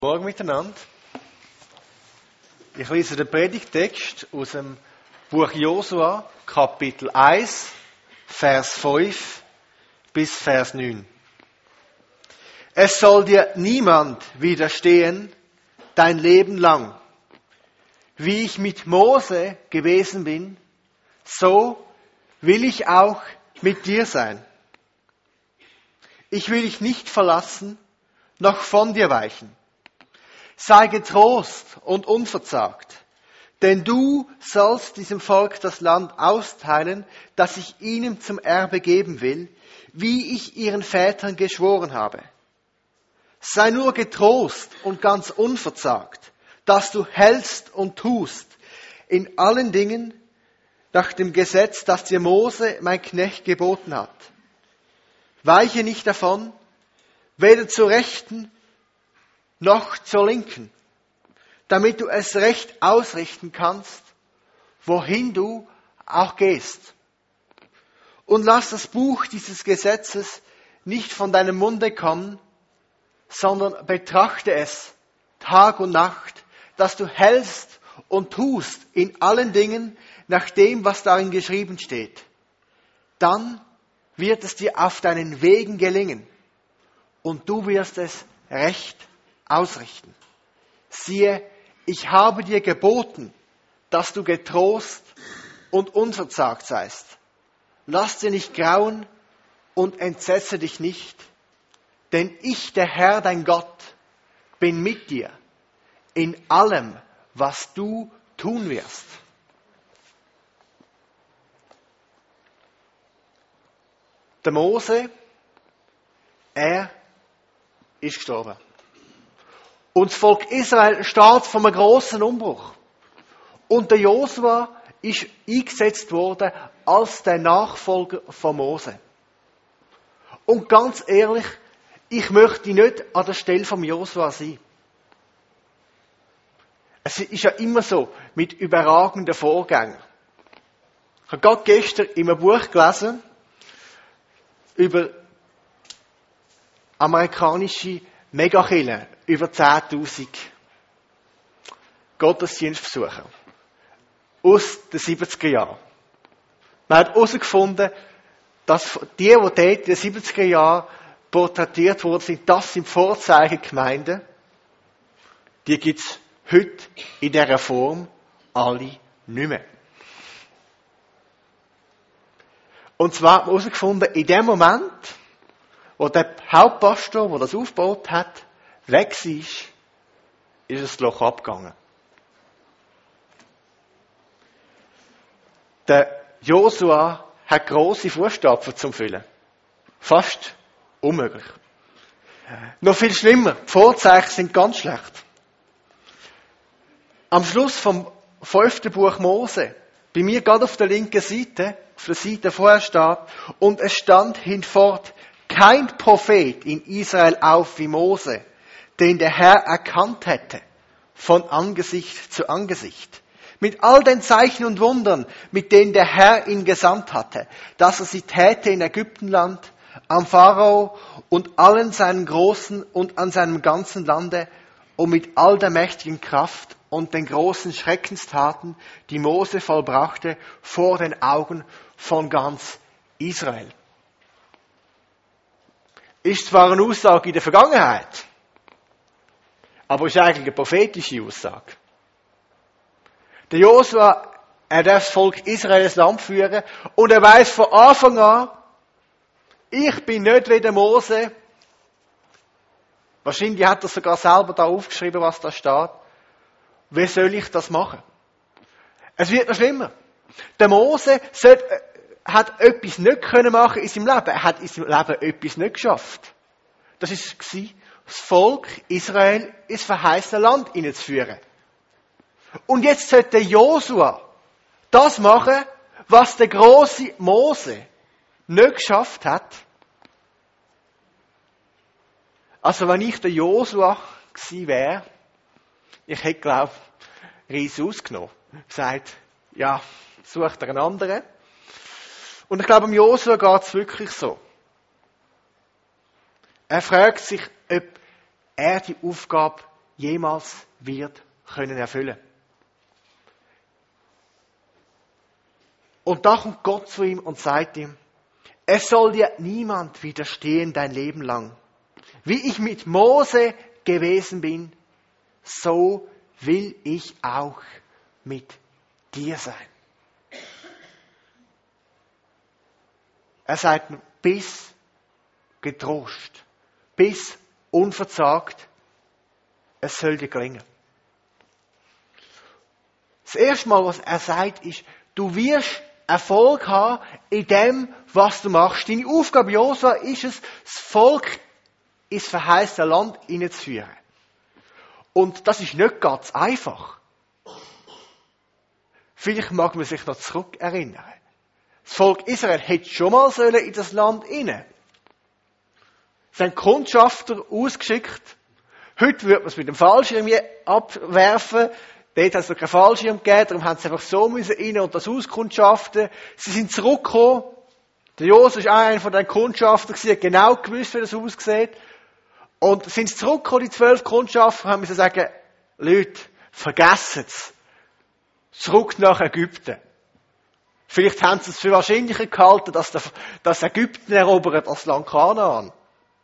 Morgen miteinander. Ich lese den Predigtext aus dem Buch Josua, Kapitel 1, Vers 5 bis Vers 9. Es soll dir niemand widerstehen, dein Leben lang. Wie ich mit Mose gewesen bin, so will ich auch mit dir sein. Ich will dich nicht verlassen, noch von dir weichen. Sei getrost und unverzagt, denn du sollst diesem Volk das Land austeilen, das ich ihnen zum Erbe geben will, wie ich ihren Vätern geschworen habe. Sei nur getrost und ganz unverzagt, dass du hältst und tust in allen Dingen nach dem Gesetz, das dir Mose, mein Knecht, geboten hat. Weiche nicht davon, weder zur Rechten noch zur Linken, damit du es recht ausrichten kannst, wohin du auch gehst. Und lass das Buch dieses Gesetzes nicht von deinem Munde kommen, sondern betrachte es Tag und Nacht, dass du hältst und tust in allen Dingen nach dem, was darin geschrieben steht. Dann wird es dir auf deinen Wegen gelingen und du wirst es recht ausrichten. Siehe, ich habe dir geboten, dass du getrost und unverzagt seist. Lass dir nicht grauen und entsetze dich nicht, denn ich, der Herr, dein Gott, bin mit dir in allem, was du tun wirst. Der Mose, er ist gestorben. Und das Volk Israel steht vor einem grossen Umbruch. Und der Josua ist eingesetzt worden als der Nachfolger von Mose. Und ganz ehrlich, ich möchte nicht an der Stelle von Josua sein. Es ist ja immer so mit überragenden Vorgängen. Ich habe gerade gestern in einem Buch gelesen über amerikanische Megakirchen, über 10.000 Gottesdienstbesucher aus den 70er Jahren. Man hat herausgefunden, dass die dort in den 70er Jahren porträtiert worden sind, das sind Vorzeigegemeinden, die gibt es heute in dieser Form alle nicht mehr. Und zwar hat man herausgefunden, in dem Moment, wo der Hauptpastor, der das aufgebaut hat, weg war, ist das Loch abgegangen. Der Josua hat grosse Fußstapfen zum Füllen. Fast unmöglich. Noch viel schlimmer, die Vorzeichen sind ganz schlecht. Am Schluss vom 5. Buch Mose, bei mir gerade auf der linken Seite, auf der Seite vorher steht, und es stand hinfort kein Prophet in Israel auf wie Mose, den der Herr erkannt hätte, von Angesicht zu Angesicht. Mit all den Zeichen und Wundern, mit denen der Herr ihn gesandt hatte, dass er sie täte in Ägyptenland, am Pharao und allen seinen Großen und an seinem ganzen Lande und mit all der mächtigen Kraft und den großen Schreckenstaten, die Mose vollbrachte, vor den Augen von ganz Israel. Ist zwar eine Aussage in der Vergangenheit, aber ist eigentlich eine prophetische Aussage. Der Josua, er darf das Volk Israel ins Land führen und er weiß von Anfang an, ich bin nicht wie der Mose. Wahrscheinlich hat er sogar selber da aufgeschrieben, was da steht. Wie soll ich das machen? Es wird noch schlimmer. Der Mose hat etwas nicht können machen in seinem Leben. Er hat in seinem Leben etwas nicht geschafft. Das war, das Volk Israel ins verheißene Land hineinzuführen. Und jetzt sollte Josua das machen, was der große Mose nicht geschafft hat. Also wenn ich der Josua gewesen wäre, ich hätte, glaube ich, Reis ausgenommen. Gesagt, ja, such dir einen anderen. Und ich glaube, dem Josua geht es wirklich so. Er fragt sich, ob er die Aufgabe jemals wird können erfüllen. Und da kommt Gott zu ihm und sagt ihm, es soll dir niemand widerstehen dein Leben lang. Wie ich mit Mose gewesen bin, so will ich auch mit dir sein. Er sagt, bis getrost, bis unverzagt, es soll dir gelingen. Das erste Mal, was er sagt, ist, du wirst Erfolg haben in dem, was du machst. Deine Aufgabe, Josua, ist es, das Volk ins verheißene Land hineinzuführen. Und das ist nicht ganz einfach. Vielleicht mag man sich noch zurückerinnern. Das Volk Israel hätte schon mal in das Land hinein. Sie haben Kundschafter ausgeschickt. Heute würde man es mit dem Fallschirm abwerfen. Dort hat es noch keinen Fallschirm gegeben, darum haben sie einfach so rein und das auskundschaften. Sie sind zurückgekommen. Der Josef war einer von den Kundschaftern, der hat genau gewusst, wie das aussieht. Und sind sie zurückgekommen, die 12 Kundschafter, haben müssen sagen, Leute, vergessen es. Zurück nach Ägypten. Vielleicht haben sie es für wahrscheinlicher gehalten, dass Ägypten erobert als Land Kanaan.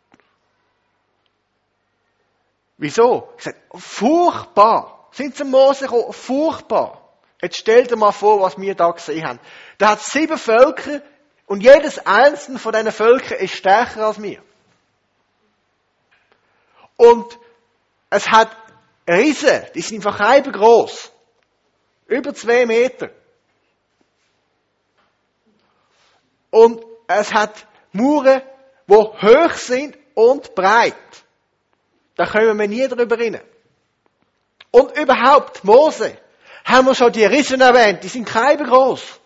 Wieso? Sie sagen, furchtbar. Sind zum Mose gekommen? Furchtbar. Jetzt stell dir mal vor, was wir da gesehen haben. Da hat 7 Völker und jedes einzelne von diesen Völkern ist stärker als wir. Und es hat Riesen, die sind verkeiben gross. Über 2 Meter. Und es hat Mauern, die hoch sind und breit. Da kommen wir nie drüber rein. Und überhaupt, Mose, haben wir schon die Riesen erwähnt, die sind keibengroß.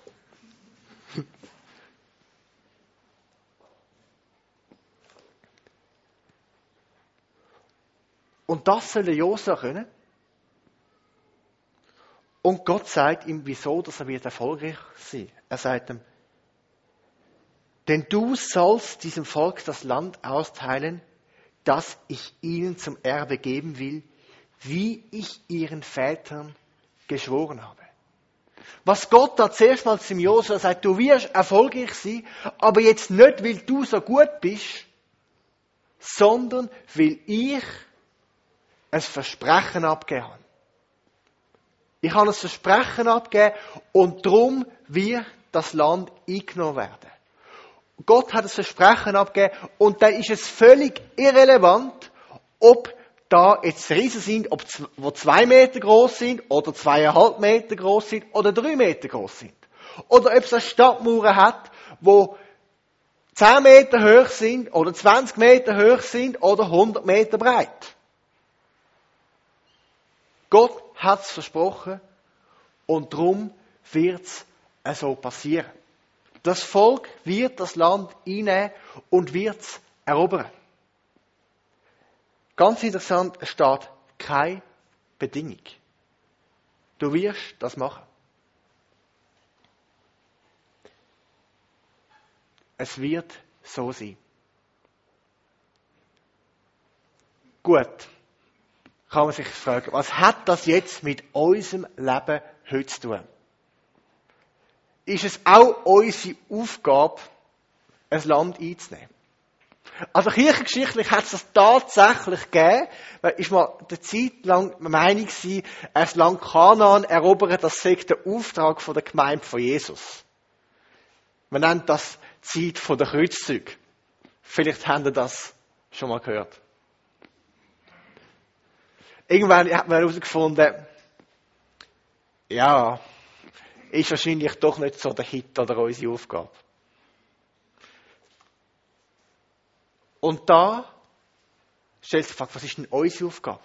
Und das soll der Josua können. Und Gott sagt ihm, wieso, dass er wird erfolgreich sein. Er sagt ihm, denn du sollst diesem Volk das Land austeilen, das ich ihnen zum Erbe geben will, wie ich ihren Vätern geschworen habe. Was Gott da zuerst mal zum Josua sagt, du wirst erfolgreich sein, aber jetzt nicht, weil du so gut bist, sondern weil ich ein Versprechen abgegeben habe. Ich habe ein Versprechen abgegeben und darum wird das Land eingenommen werden. Gott hat ein Versprechen abgegeben und dann ist es völlig irrelevant, ob da jetzt Riesen sind, die 2 Meter groß sind, oder 2,5 Meter groß sind, oder 3 Meter groß sind. Oder ob es eine Stadtmauer hat, wo 10 Meter hoch sind, oder 20 Meter hoch sind, oder 100 Meter breit. Gott hat es versprochen, und darum wird es so passieren. Das Volk wird das Land einnehmen und wird es erobern. Ganz interessant, es steht keine Bedingung. Du wirst das machen. Es wird so sein. Gut, kann man sich fragen, was hat das jetzt mit unserem Leben heute zu tun? Ist es auch unsere Aufgabe, ein Land einzunehmen? Also kirchengeschichtlich hat es das tatsächlich gegeben, weil ist mal eine Zeit lang die Meinung gewesen, ein Land Kanaan erobern, das sei der Auftrag von der Gemeinde von Jesus. Man nennt das die Zeit der Kreuzzüge. Vielleicht habt ihr das schon mal gehört. Irgendwann hat man herausgefunden, ja, ist wahrscheinlich doch nicht so der Hit oder unsere Aufgabe. Und da stellt sich die Frage, was ist denn unsere Aufgabe?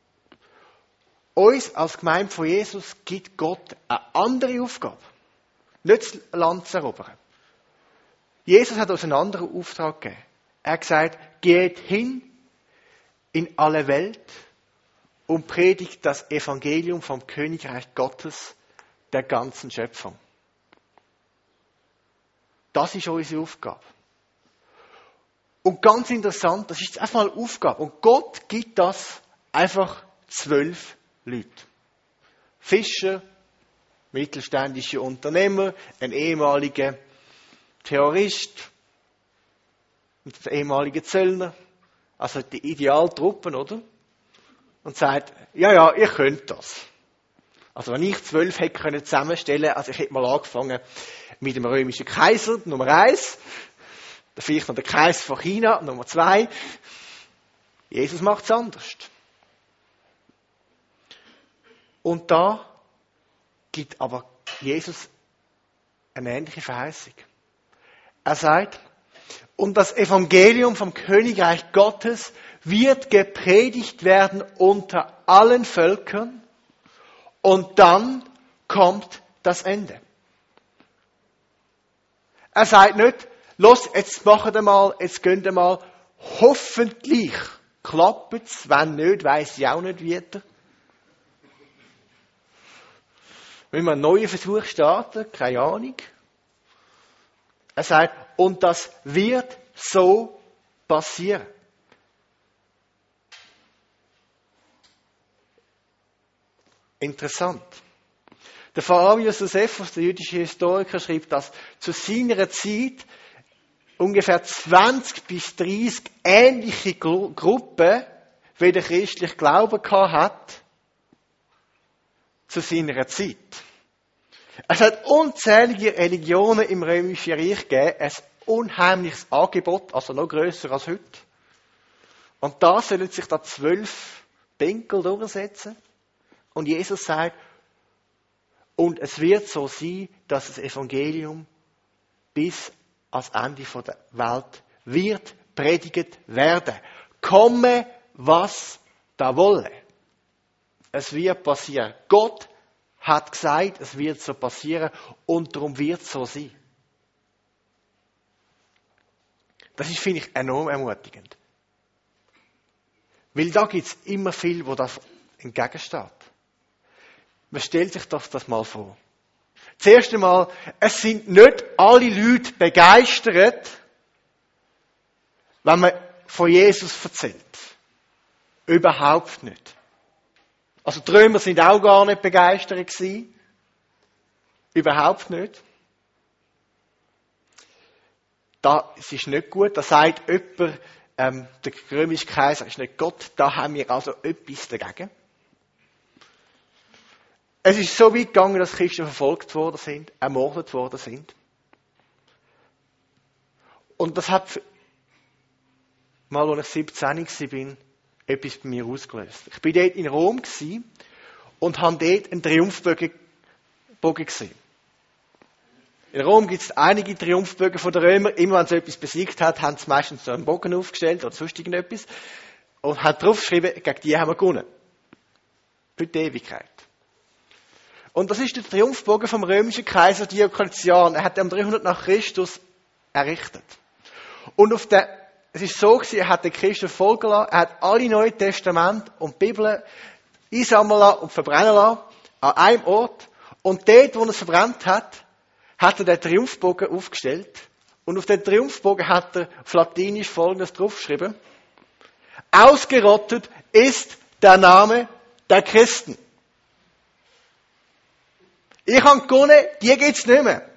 Uns als Gemeinde von Jesus gibt Gott eine andere Aufgabe. Nicht das Land zu erobern. Jesus hat uns einen anderen Auftrag gegeben. Er hat gesagt, geht hin in alle Welt und predigt das Evangelium vom Königreich Gottes der ganzen Schöpfung. Das ist unsere Aufgabe. Und ganz interessant, das ist einfach mal eine Aufgabe. Und Gott gibt das einfach 12 Leute. Fischer, mittelständische Unternehmer, ein ehemaliger Terrorist, ein ehemaliger Zöllner, also die Idealtruppen, oder? Und sagt, ja, ihr könnt das. Also wenn ich 12 hätte können zusammenstellen, also ich hätte mal angefangen mit dem römischen Kaiser, Nummer 1, dann vielleicht noch der Kaiser von China, Nummer 2. Jesus macht es anders. Und da gibt aber Jesus eine ähnliche Verheißung. Er sagt, und das Evangelium vom Königreich Gottes wird gepredigt werden unter allen Völkern und dann kommt das Ende. Er sagt nicht, los, jetzt machen wir mal, jetzt gehen wir mal, hoffentlich klappt's, wenn nicht, weiss ich auch nicht weiter. Wenn wir einen neuen Versuch starten, keine Ahnung. Er sagt, und das wird so passieren. Interessant. Der Flavius Josephus, der jüdische Historiker, schreibt, dass zu seiner Zeit ungefähr 20 bis 30 ähnliche Gruppen, wie der christliche Glaube hat, zu seiner Zeit. Es hat unzählige Religionen im Römischen Reich gegeben, ein unheimliches Angebot, also noch grösser als heute. Und da sollen sich da 12 Pinkel durchsetzen. Und Jesus sagt, und es wird so sein, dass das Evangelium bis ans Ende der Welt wird predigt werden. Komme, was da wolle. Es wird passieren. Gott hat gesagt, es wird so passieren und darum wird es so sein. Das ist, finde ich, enorm ermutigend. Weil da gibt es immer viel, wo das entgegensteht. Man stellt sich das mal vor. Zuerst einmal, es sind nicht alle Leute begeistert, wenn man von Jesus erzählt. Überhaupt nicht. Also die Römer sind auch gar nicht begeistert gewesen. Überhaupt nicht. Das ist nicht gut. Da sagt jemand, der römische Kaiser ist nicht Gott. Da haben wir also etwas dagegen. Es ist so weit gegangen, dass Christen verfolgt worden sind, ermordet worden sind. Und das hat, mal als ich 17 war, etwas bei mir ausgelöst. Ich war dort in Rom und habe dort einen Triumphbogen gesehen. In Rom gibt es einige Triumphbögen von den Römern. Immer wenn sie etwas besiegt hat, haben sie meistens so einen Bogen aufgestellt oder sonst irgendetwas und haben draufgeschrieben, gegen die haben wir gewonnen. Für die Ewigkeit. Und das ist der Triumphbogen vom römischen Kaiser Diokletian. Er hat den 300 nach Christus errichtet. Und es ist so gewesen, er hat den Christen folgen lassen, er hat alle Neuen Testamente und Bibeln einsammeln lassen und verbrennen lassen, an einem Ort. Und dort, wo er es verbrannt hat, hat er den Triumphbogen aufgestellt. Und auf den Triumphbogen hat er auf Latinisch Folgendes draufgeschrieben. Ausgerottet ist der Name der Christen. Ich habe gewonnen, die gibt's nicht mehr.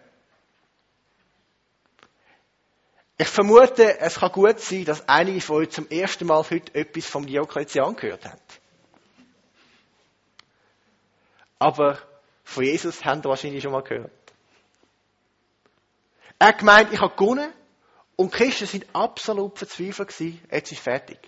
Ich vermute, es kann gut sein, dass einige von euch zum ersten Mal heute etwas vom Diokletian gehört haben. Aber von Jesus haben wir wahrscheinlich schon mal gehört. Er hat gemeint, ich habe gewonnen und die Christen sind absolut verzweifelt gewesen. Jetzt ist fertig.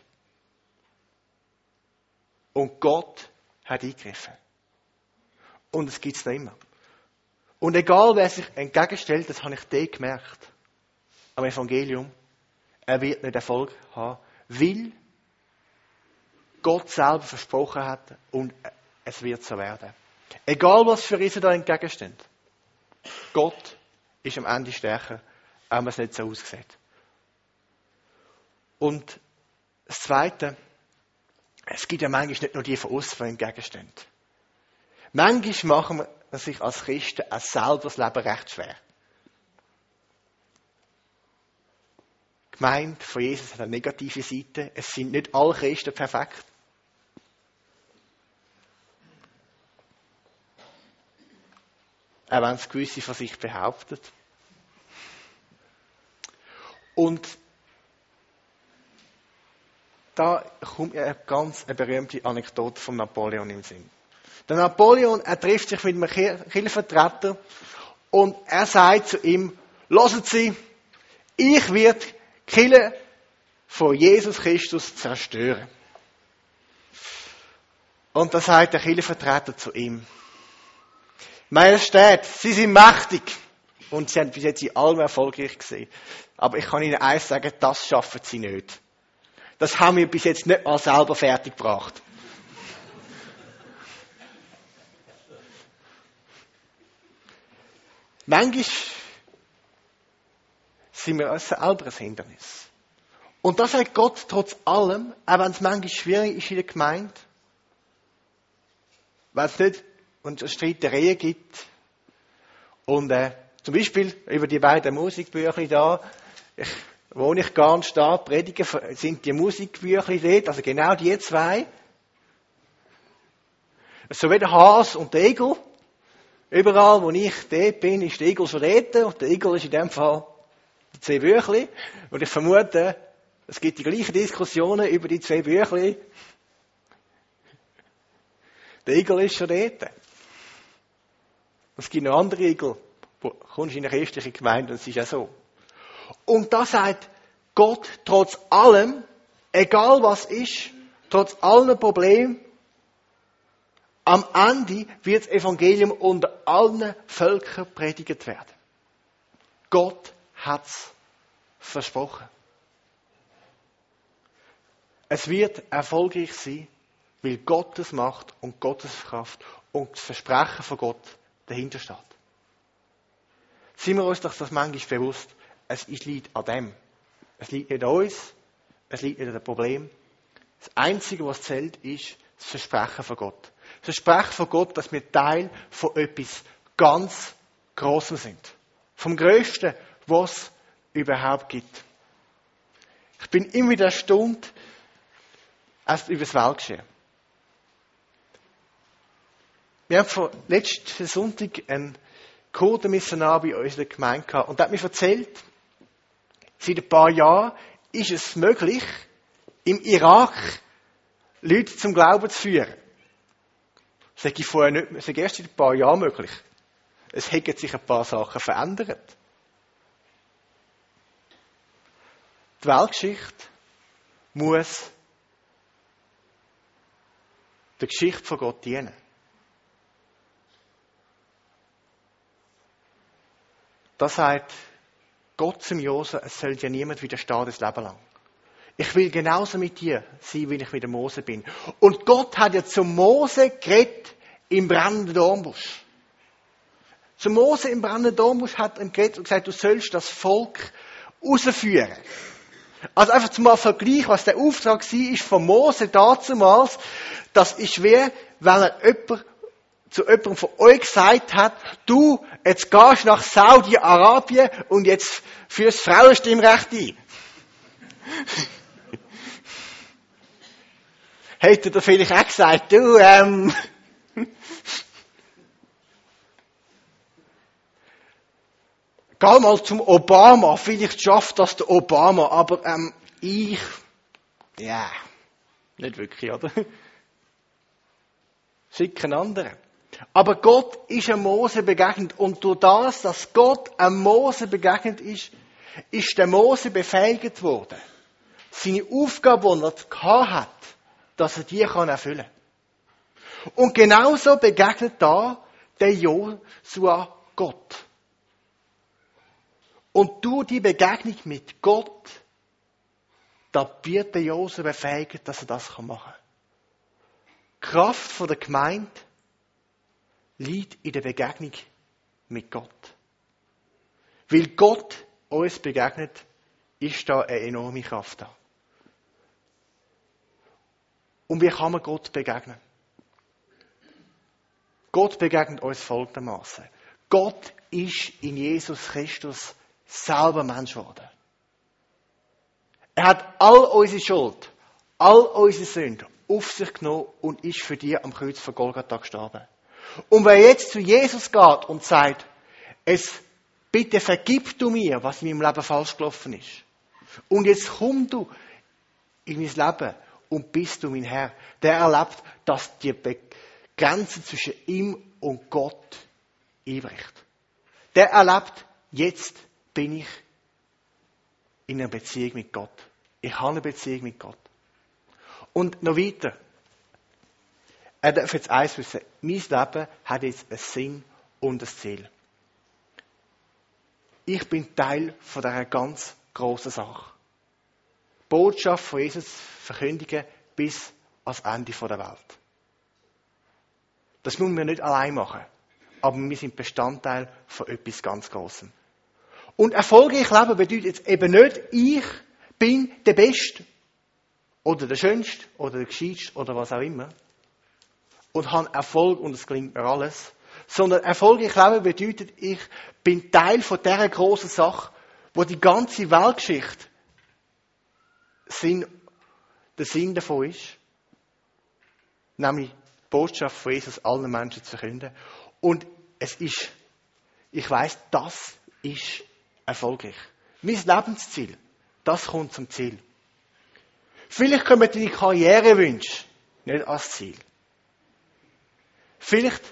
Und Gott hat eingegriffen. Und es gibt es noch immer. Und egal, wer sich entgegenstellt, das habe ich dort gemerkt, am Evangelium, er wird nicht Erfolg haben, weil Gott selber versprochen hat und es wird so werden. Egal, was für Riesen da entgegenstehen. Gott ist am Ende stärker, auch wenn es nicht so aussieht. Und das Zweite, es gibt ja manchmal nicht nur die von außen, die entgegenstehen. Manchmal machen wir sich als Christen auch selber das Leben recht schwer. Die Gemeinde von Jesus hat eine negative Seite. Es sind nicht alle Christen perfekt. auch wenn es gewisse von sich behaupten. Und da kommt mir eine berühmte Anekdote von Napoleon im Sinn. Der Napoleon, er trifft sich mit einem Kirchenvertreter und er sagt zu ihm, hören Sie, ich werde die Kirche von Jesus Christus zerstören. Und da sagt der Kirchenvertreter zu ihm, Majestät, Sie sind mächtig. Und Sie haben bis jetzt in allem erfolgreich gesehen. Aber ich kann Ihnen eins sagen, das schaffen Sie nicht. Das haben wir bis jetzt nicht mal selber fertiggebracht. Manchmal sind wir uns selber ein Hindernis. Und das sagt Gott trotz allem, auch wenn es manchmal schwierig ist in der Gemeinde, wenn es nicht und es Streitereien gibt. Und zum Beispiel über die beiden Musikbücher da, wo ich ganz stark predige, sind die Musikbücher dort, also genau die zwei. So wie der Hase und der Igel. Überall, wo ich dort bin, ist der Igel schon dort. Und der Igel ist in dem Fall die zwei Bücher. Und ich vermute, es gibt die gleichen Diskussionen über die zwei Bücher. Der Igel ist schon dort. Es gibt noch andere Igel. Du kommst in eine christliche Gemeinde und es ist ja so. Und da sagt Gott trotz allem, egal was ist, trotz allen Problemen, am Ende wird das Evangelium unter allen Völkern predigt werden. Gott hat es versprochen. Es wird erfolgreich sein, weil Gott es macht und Gottes Kraft und das Versprechen von Gott dahinter steht. Sind wir uns doch das manchmal bewusst, es liegt an dem. Es liegt nicht an uns, es liegt nicht an dem Problem. Das Einzige, was zählt, ist das Versprechen von Gott. Das Versprechen von Gott, dass wir Teil von etwas ganz Grossem sind. Vom Größten, was es überhaupt gibt. Ich bin immer wieder erstaunt über das Weltgeschehen. Wir haben vor letzten Sonntag einen Kurdenmissionar bei uns in der Gemeinde gehabt und der hat mir erzählt, seit ein paar Jahren ist es möglich, im Irak Leute zum Glauben zu führen. Das sei vorher nicht, das sei erst seit ein paar Jahren möglich. Es hätten sich ein paar Sachen verändert. Die Weltgeschichte muss der Geschichte von Gott dienen. Das sagt Gott zum Josef, es soll dir niemand widerstehen das Leben lang. Ich will genauso mit dir sein, wie ich mit dem Mose bin. Und Gott hat ja zum Mose geredet im brennenden Dornbusch. Zum Mose im brennenden Dornbusch hat er geredet und gesagt, du sollst das Volk rausführen. Also einfach zum Vergleich, was der Auftrag war von Mose damals, das ist wie, wenn er zu jemandem von euch gesagt hat, du, jetzt gehst nach Saudi-Arabien und jetzt führst Frauenstimmrecht ein. Hätte er vielleicht auch gesagt, du, geh mal zum Obama, vielleicht schafft das der Obama, aber ich, ja, nicht wirklich, oder? Schick einen anderen. Aber Gott ist einem Mose begegnet und durch das, dass Gott einem Mose begegnet ist der Mose befähigt worden, seine Aufgabe, die er gehabt hat, dass er die erfüllen kann. Und genauso begegnet da der Josua Gott. Und durch die Begegnung mit Gott, da wird der Josua befähigt, dass er das machen kann. Die Kraft der Gemeinde liegt in der Begegnung mit Gott. Weil Gott uns begegnet, ist da eine enorme Kraft da. Und wie kann man Gott begegnen? Gott begegnet uns folgendermaßen. Gott ist in Jesus Christus selber Mensch geworden. Er hat all unsere Schuld, all unsere Sünden auf sich genommen und ist für dich am Kreuz von Golgatha gestorben. Und wer jetzt zu Jesus geht und sagt, bitte vergib du mir, was in meinem Leben falsch gelaufen ist. Und jetzt komm du in mein Leben und bist du mein Herr. Der erlebt, dass die Grenze zwischen ihm und Gott einbricht. Der erlebt, jetzt bin ich in einer Beziehung mit Gott. Ich habe eine Beziehung mit Gott. Und noch weiter. Er darf jetzt eins wissen. Mein Leben hat jetzt einen Sinn und ein Ziel. Ich bin Teil von dieser ganz grossen Sache. Die Botschaft von Jesus verkündigen bis ans Ende der Welt. Das müssen wir nicht allein machen. Aber wir sind Bestandteil von etwas ganz Grossem. Und erfolgreich leben bedeutet jetzt eben nicht, ich bin der Beste. Oder der Schönste. Oder der Gescheitste. Oder was auch immer. Und habe Erfolg und es gelingt mir alles. Sondern erfolgreich leben bedeutet, ich bin Teil von dieser grossen Sache, wo die ganze Weltgeschichte der Sinn davon ist. Nämlich die Botschaft von Jesus allen Menschen zu verkünden. Und ich weiss, das ist erfolgreich. Mein Lebensziel, das kommt zum Ziel. Vielleicht kommen deine Karrierewünsche nicht als Ziel. Vielleicht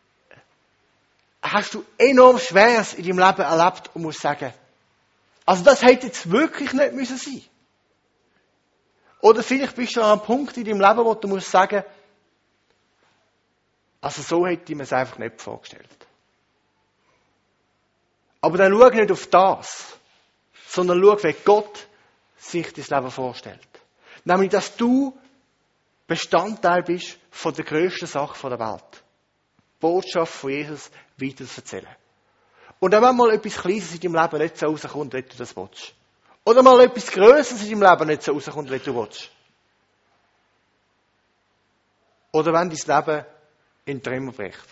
hast du enorm Schweres in deinem Leben erlebt und musst sagen, also das hätte jetzt wirklich nicht müssen sein. Oder vielleicht bist du an einem Punkt in deinem Leben, wo du musst sagen, also so hätte ich mir es einfach nicht vorgestellt. Aber dann schau nicht auf das, sondern schau, wie Gott sich das Leben vorstellt. Nämlich, dass du Bestandteil bist von der grössten Sache der Welt. Die Botschaft von Jesus weiter zu erzählen. Und wenn mal etwas Kleines in deinem Leben nicht so rauskommt, wie du das willst. Oder mal etwas Grösseres in deinem Leben nicht so rauskommt, wie du willst. Oder wenn dein Leben in Trümmer bricht.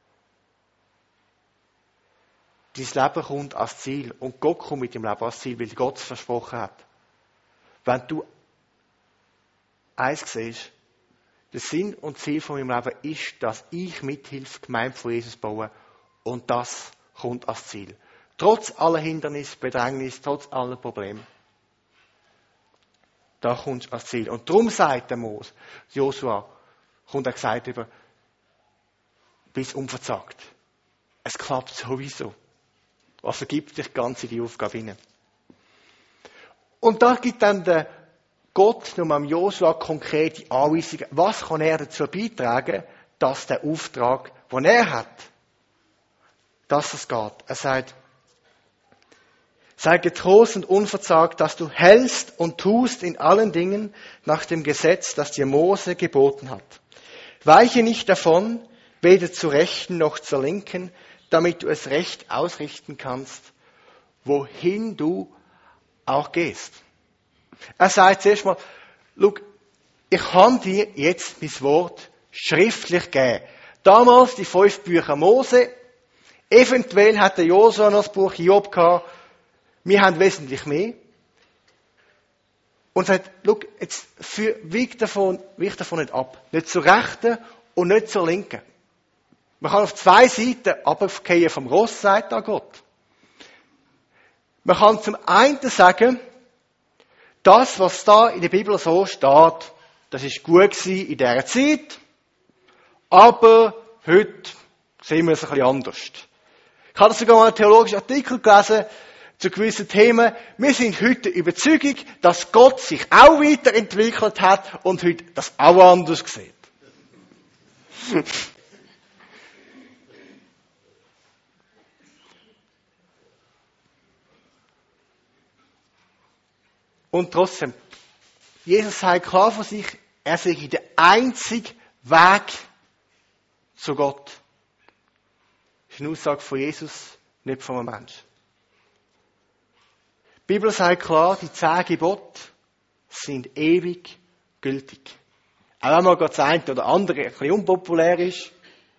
Dein Leben kommt als Ziel. Und Gott kommt mit dem Leben als Ziel, weil Gott es versprochen hat. Wenn du eins siehst, der Sinn und Ziel von meinem Leben ist, dass ich mithilfe, Gemeinde von Jesus bauen. Und das kommt als Ziel. Trotz aller Hindernisse, Bedrängnis, trotz aller Probleme. Da kommt es als Ziel. Und darum sagt der Josua, kommt er gesagt über, bis unverzagt. Es klappt sowieso. Also gibt dich ganz in die Aufgabe hinein. Und da gibt dann der Gott nur am Josua konkrete Anweisungen, was kann er dazu beitragen, dass der Auftrag, den er hat, dass es geht. Er sagt, sei getrost und unverzagt, dass du hältst und tust in allen Dingen nach dem Gesetz, das dir Mose geboten hat. Weiche nicht davon, weder zur Rechten noch zur Linken, damit du es recht ausrichten kannst, wohin du auch gehst. Er sagt zuerst mal, schau, ich habe dir jetzt mein Wort schriftlich gegeben. Damals die 5 Bücher Mose, eventuell hat der Josua noch das Buch Hiob gehabt, wir haben wesentlich mehr. Und sagt, schau, jetzt wich davon nicht ab. Nicht zur Rechten und nicht zur Linken. Man kann auf 2 Seiten runterfallen vom Ross, sagt da Gott. Man kann zum einen sagen, das, was da in der Bibel so steht, das ist gut gewesen in dieser Zeit, aber heute sehen wir es ein bisschen anders. Ich habe sogar mal einen theologischen Artikel gelesen zu gewissen Themen. Wir sind heute der Überzeugung, dass Gott sich auch weiterentwickelt hat und heute das auch anders sieht. Und trotzdem, Jesus sagt klar von sich, er sei der einzige Weg zu Gott. Das ist eine Aussage von Jesus, nicht von einem Menschen. Die Bibel sagt klar, die 10 Gebote sind ewig gültig. Auch wenn mal das eine oder andere ein bisschen unpopulär ist,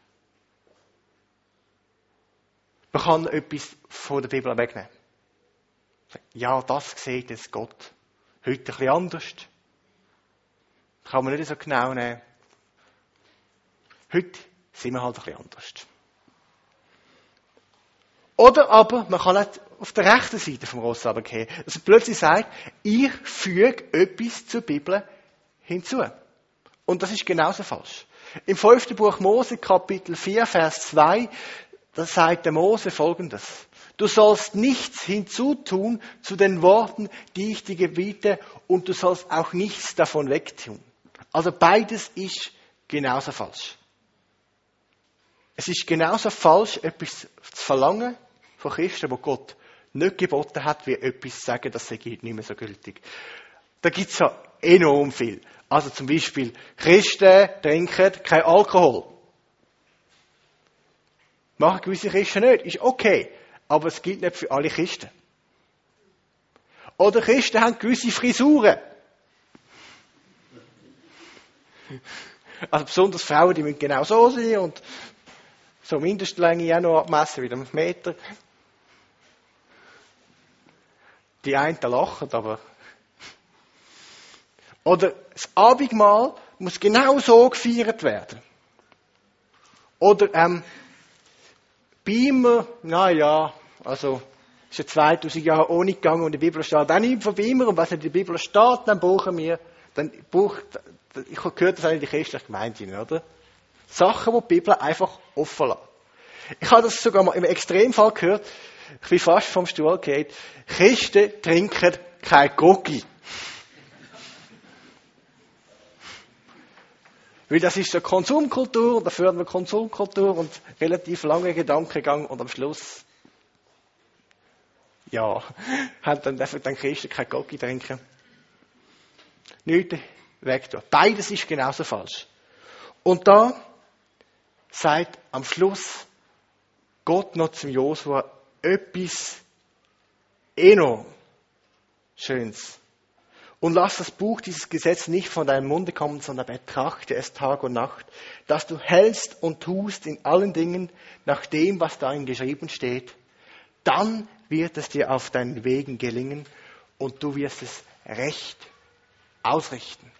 man kann etwas von der Bibel wegnehmen. Ja, das sieht jetzt Gott heute ein bisschen anders. Kann man nicht so genau nehmen. Heute sind wir halt ein bisschen anders. Oder aber, man kann auch auf der rechten Seite vom Ross runtergehen. Dass er plötzlich sagt, ich füge etwas zur Bibel hinzu. Und das ist genauso falsch. Im 5. Buch Mose, Kapitel 4, Vers 2, da sagt der Mose Folgendes. Du sollst nichts hinzutun zu den Worten, die ich dir gebiete, und du sollst auch nichts davon wegtun. Also beides ist genauso falsch. Es ist genauso falsch, etwas zu verlangen von Christen, wo Gott nicht geboten hat, wie etwas zu sagen, das sei nicht mehr so gültig. Da gibt es ja enorm viel. Also zum Beispiel, Christen trinken kein Alkohol. Machen gewisse Christen nicht. Ist okay. Aber es gilt nicht für alle Christen. Oder Christen haben gewisse Frisuren. Also besonders Frauen, die müssen genau so sein und so Mindestlänge auch noch abmessen, wieder 1 Meter. Die einen lachen, aber... Oder das Abendmahl muss genau so gefeiert werden. Oder Beamer, also ist ja 2000 Jahre ohne gegangen und in der Bibel steht auch nichts von Beamer. Und was in der Bibel steht, dann brauchen wir, ich habe gehört, das sind in die christlichen Gemeinden, oder? Sachen, die die Bibel einfach offen lässt. Ich habe das sogar mal im Extremfall gehört, ich bin fast vom Stuhl gefallen. Christen trinken kein Gogi. Weil das ist so Konsumkultur, da fördern wir Konsumkultur und relativ lange Gedankengang und am Schluss, dürfen dann Christen kein Gogi trinken. Nichts wegtun. Beides ist genauso falsch. Und da sagt am Schluss Gott noch zum Josua etwas enorm Schönes. Und lass das Buch, dieses Gesetz nicht von deinem Munde kommen, sondern betrachte es Tag und Nacht, dass du hältst und tust in allen Dingen nach dem, was darin geschrieben steht. Dann wird es dir auf deinen Wegen gelingen und du wirst es recht ausrichten.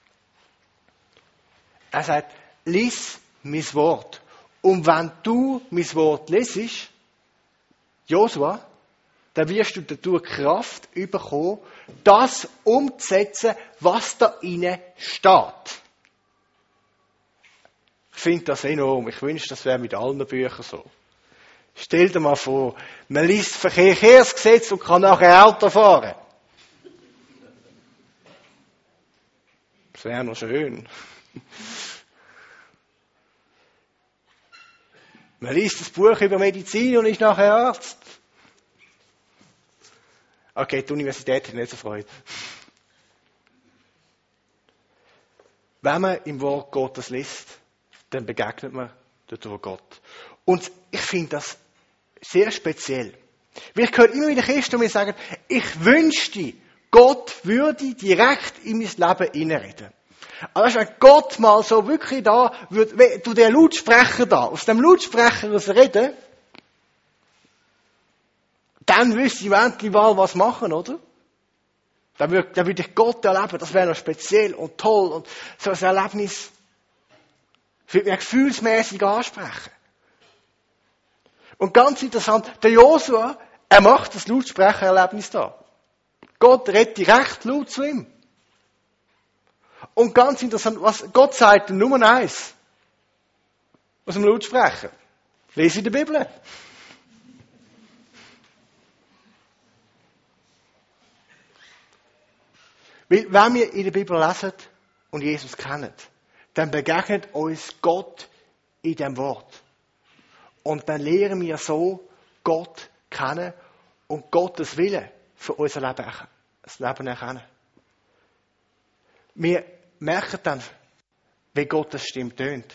Er sagt, lies mein Wort. Und wenn du mein Wort lesest, Josua, dann wirst du dadurch Kraft bekommen, das umzusetzen, was da innen steht. Ich finde das enorm. Ich wünsche, das wäre mit allen Büchern so. Stell dir mal vor, man liest Verkehrsgesetz und kann nachher Auto fahren. Das wäre noch schön. Man liest das Buch über Medizin und ist nachher Arzt. Okay, die Universität hat nicht so Freude. Wenn man im Wort Gottes liest, dann begegnet man dadurch Gott. Und ich finde das sehr speziell. Weil ich höre immer wieder Christen, die mir sagen, ich wünschte, Gott würde direkt in mein Leben hineinreden. Aber weißt du, wenn Gott mal so wirklich da würde, du der Lautsprecher da, aus dem Lautsprecher aus reden, dann wüsste ich endlich mal was machen, oder? Dann würde ich Gott erleben, das wäre noch speziell und toll und so ein Erlebnis würde mich gefühlsmäßig ansprechen. Und ganz interessant, der Josua, er macht das Lautsprechererlebnis da. Gott redet direkt laut zu ihm. Und ganz interessant, was Gott sagt, Nummer 1 aus dem Lautsprecher. Lese in der Bibel. Weil, wenn wir in der Bibel lesen und Jesus kennen, dann begegnet uns Gott in dem Wort. Und dann lernen wir so Gott kennen und Gottes Willen für unser Leben erkennen. Wir merken dann, wie Gottes Stimme tönt.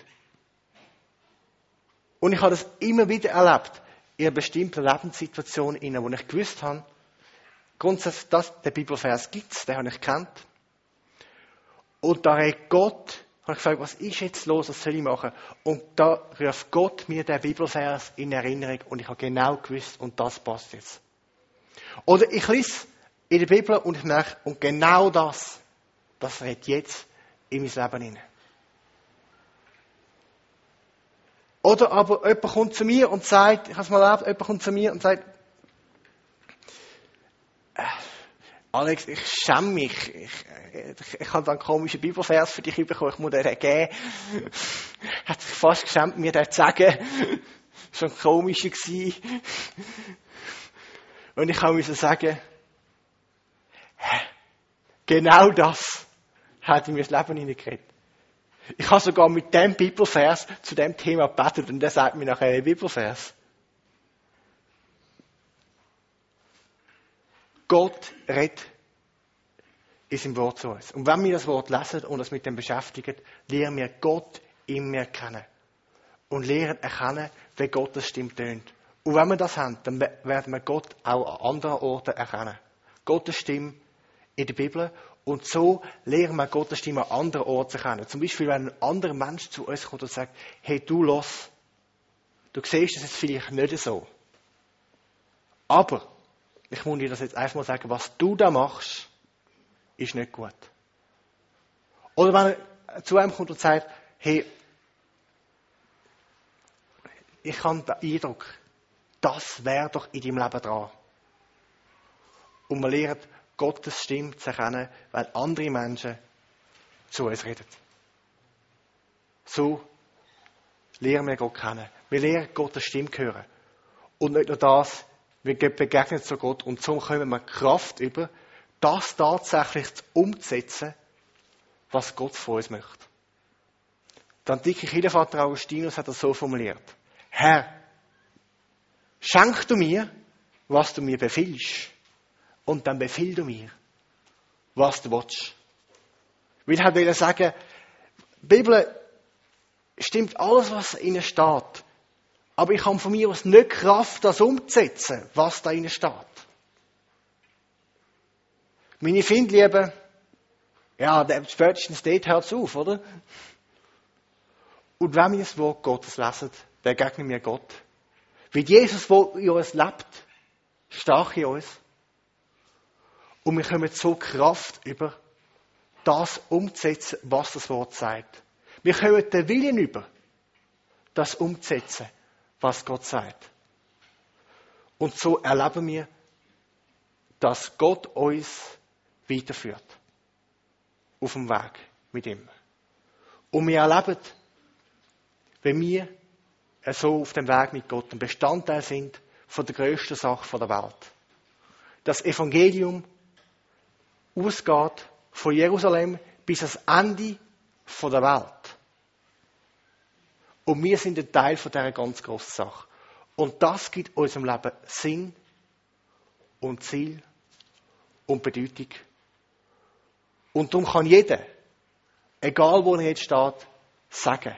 Und ich habe das immer wieder erlebt, in einer bestimmten Lebenssituation, wo ich gewusst habe, grundsätzlich, der Bibelvers gibt es, den habe ich gekannt. Und da hat Gott, habe ich gefragt, was ist jetzt los, was soll ich machen? Und da ruft Gott mir den Bibelvers in Erinnerung und ich habe genau gewusst, und das passt jetzt. Oder ich lese in der Bibel und ich merke, und genau das redet jetzt in mein Leben hinein. Oder aber jemand kommt zu mir und sagt, ich habe es mal erlebt, jemand kommt zu mir und sagt, Alex, ich schäme mich. Ich habe da einen komischen Bibelvers für dich bekommen, ich muss dir den geben. Hat sich fast geschämt, mir den zu sagen. Schon komischer gewesen. Und ich musste sagen, genau das hat in mein Leben hineingeredet. Ich habe sogar mit dem Bibelvers zu dem Thema gebetet und der sagt mir nachher einen Bibelvers. Gott redet in seinem Wort zu uns. Und wenn wir das Wort lesen und uns mit dem beschäftigen, lernen wir Gott immer kennen. Und lernen erkennen, wie Gottes Stimme tönt. Und wenn wir das haben, dann werden wir Gott auch an anderen Orten erkennen. Gottes Stimme in der Bibel. Und so lernen wir Gottes Stimme an anderen Orten erkennen. Zum Beispiel, wenn ein anderer Mensch zu uns kommt und sagt, hey, du los, du siehst das jetzt vielleicht nicht so. Aber, ich muss dir das jetzt einfach mal sagen, was du da machst, ist nicht gut. Oder wenn er zu einem kommt und sagt, hey, ich habe den Eindruck, das wäre doch in deinem Leben dran. Und wir lernen, Gottes Stimme zu erkennen, wenn andere Menschen zu uns reden. So lernen wir Gott kennen. Wir lernen Gottes Stimme hören. Und nicht nur das, wir begegnen zu Gott und so kommen wir Kraft über, das tatsächlich umzusetzen, was Gott von uns möchte. Der antike Kirchenvater Augustinus hat das so formuliert. Herr, schenk du mir, was du mir befiehlst, und dann befiehl du mir, was du willst. Weil er will sagen, die Bibel stimmt alles, was in ihr steht, aber ich habe von mir aus nicht Kraft, das umzusetzen, was da in steht. Meine Findliebe, ja, spätestens dort hört es auf, oder? Und wenn wir das Wort Gottes lesen, begegnen wir Gott. Weil Jesus, der in uns lebt, stark in uns. Und wir kommen so Kraft über, das umzusetzen, was das Wort sagt. Wir kommen den Willen über, das umzusetzen, was Gott sagt. Und so erleben wir, dass Gott uns weiterführt. Auf dem Weg mit ihm. Und wir erleben, wenn wir so auf dem Weg mit Gott ein Bestandteil sind von der grössten Sache der Welt. Das Evangelium ausgeht von Jerusalem bis ans Ende der Welt. Und wir sind ein Teil von dieser ganz grossen Sache. Und das gibt unserem Leben Sinn und Ziel und Bedeutung. Und darum kann jeder, egal wo er jetzt steht, sagen.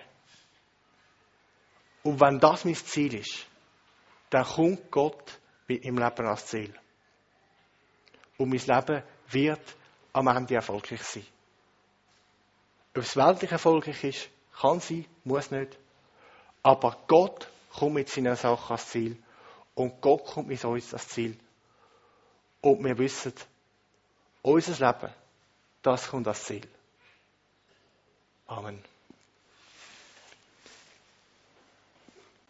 Und wenn das mein Ziel ist, dann kommt Gott im Leben als Ziel. Und mein Leben wird am Ende erfolgreich sein. Ob es weltlich erfolgreich ist, kann sein, muss nicht. Aber Gott kommt mit seiner Sache als Ziel. Und Gott kommt mit uns als Ziel. Und wir wissen, unser Leben, das kommt als Ziel. Amen.